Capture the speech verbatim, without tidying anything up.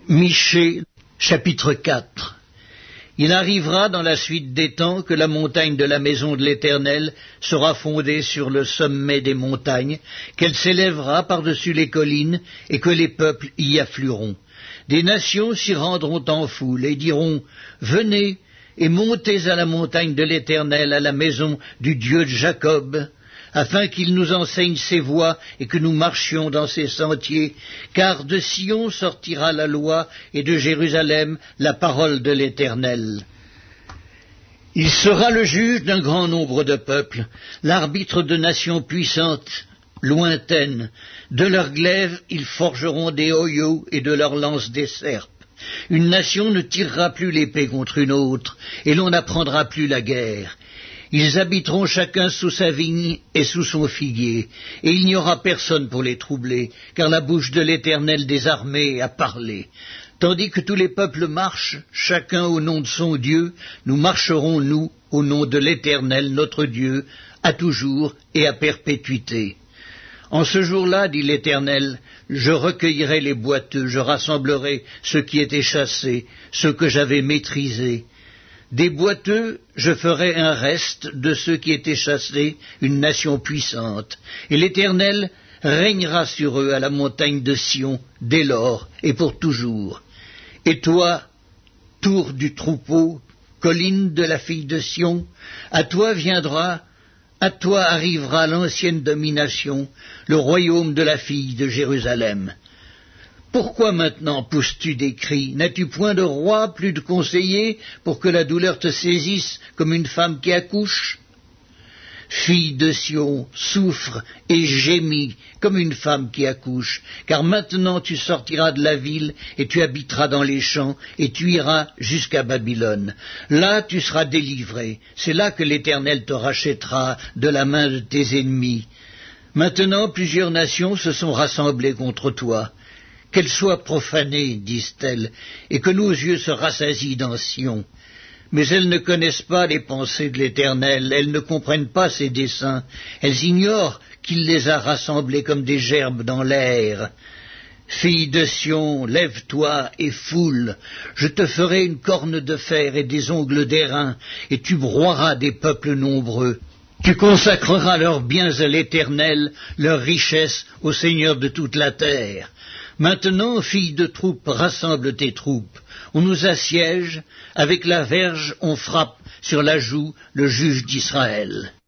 Michée, chapitre quatre. Il arrivera dans la suite des temps que la montagne de la maison de l'Éternel sera fondée sur le sommet des montagnes, qu'elle s'élèvera par-dessus les collines, et que les peuples y afflueront. Des nations s'y rendront en foule, et diront « Venez, et montez à la montagne de l'Éternel, à la maison du Dieu de Jacob, afin qu'il nous enseigne ses voies et que nous marchions dans ses sentiers, car de Sion sortira la loi et de Jérusalem la parole de l'Éternel. Il sera le juge d'un grand nombre de peuples, l'arbitre de nations puissantes, lointaines. De leurs glaives ils forgeront des hoyaux et de leurs lances des serpes. Une nation ne tirera plus l'épée contre une autre, et l'on n'apprendra plus la guerre. Ils habiteront chacun sous sa vigne et sous son figuier, et il n'y aura personne pour les troubler, car la bouche de l'Éternel des armées a parlé. Tandis que tous les peuples marchent, chacun au nom de son Dieu, nous marcherons, nous, au nom de l'Éternel, notre Dieu, à toujours et à perpétuité. En ce jour-là, dit l'Éternel, je recueillerai les boiteux, je rassemblerai ceux qui étaient chassés, ceux que j'avais maîtrisés. Des boiteux, je ferai un reste de ceux qui étaient chassés, une nation puissante, et l'Éternel régnera sur eux à la montagne de Sion, dès lors et pour toujours. Et toi, tour du troupeau, colline de la fille de Sion, à toi viendra, à toi arrivera l'ancienne domination, le royaume de la fille de Jérusalem. Pourquoi maintenant pousses-tu des cris? N'as-tu point de roi, plus de conseillers, pour que la douleur te saisisse comme une femme qui accouche? Fille de Sion, souffre et gémis comme une femme qui accouche, car maintenant tu sortiras de la ville, et tu habiteras dans les champs, et tu iras jusqu'à Babylone. Là tu seras délivré, c'est là que l'Éternel te rachètera de la main de tes ennemis. Maintenant plusieurs nations se sont rassemblées contre toi. Qu'elles soient profanées, disent-elles, et que nos yeux se rassasient dans Sion. Mais elles ne connaissent pas les pensées de l'Éternel, elles ne comprennent pas ses desseins, elles ignorent qu'il les a rassemblées comme des gerbes dans l'air. Fille de Sion, lève-toi et foule, je te ferai une corne de fer et des ongles d'airain, et tu broieras des peuples nombreux. Tu consacreras leurs biens à l'Éternel, leurs richesses au Seigneur de toute la terre. Maintenant, fille de troupe, rassemble tes troupes. On nous assiège, avec la verge on frappe sur la joue le juge d'Israël.